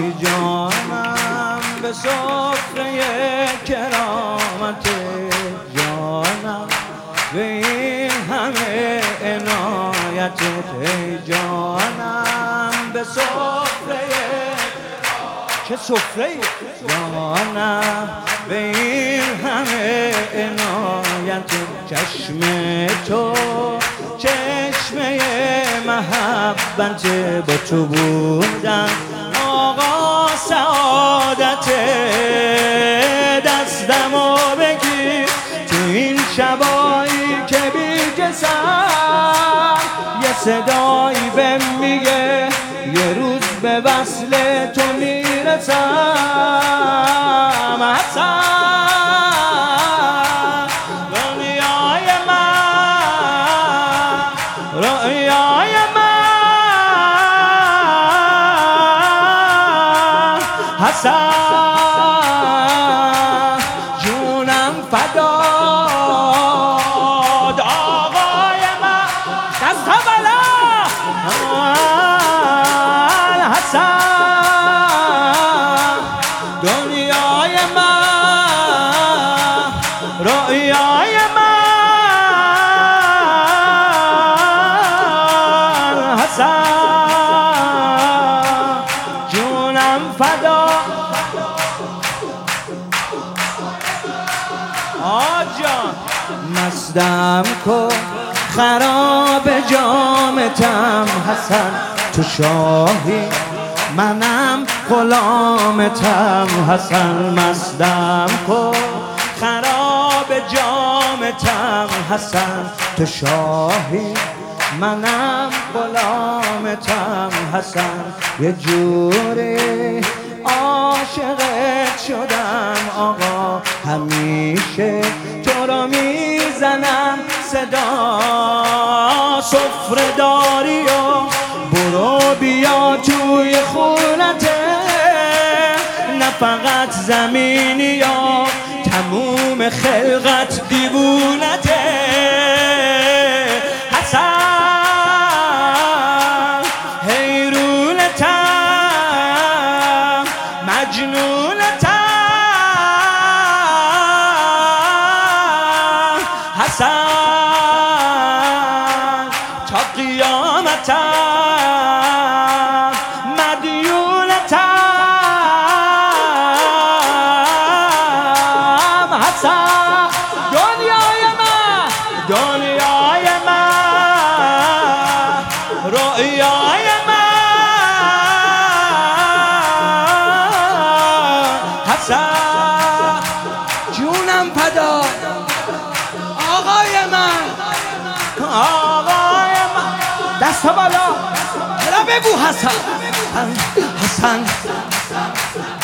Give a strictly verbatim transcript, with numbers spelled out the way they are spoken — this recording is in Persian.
ای جانم به سفره کرامت جانم به این همه عنایت ای جانم به سفره چه سفره جانم به این همه عنایت چشم تو چشمه محبت با تو بودن آقا سعادت دستمو بگیر تو این شبایی که بی جسم یه صدایی بهم میگه یه روز به وصل تو میرسم حسن دنیای من رویای من حسن جونم فداد آقای من دست بلا دنیای من رویای من حسن جونم فدا آجان مستم کن خراب جامتم حسن تو شاهی منم غلامتم حسن مستم کن خراب جامتم حسن تو شاهی منم غلامتم حسن یه جوری عاشقت شدم آقا همیشه تو رو میزنم صدا سفره داری و برو بیا توی خونته نه فقط زمینی یا تموم خلقت دیوونته حسن حیرونتم مجنونتم حسن تا قیامتم مدیونتم حسن دنیای من دنیای من رویای من حسن جونم فدا آقای من آقای من دست بالا برا بگو حسن حسن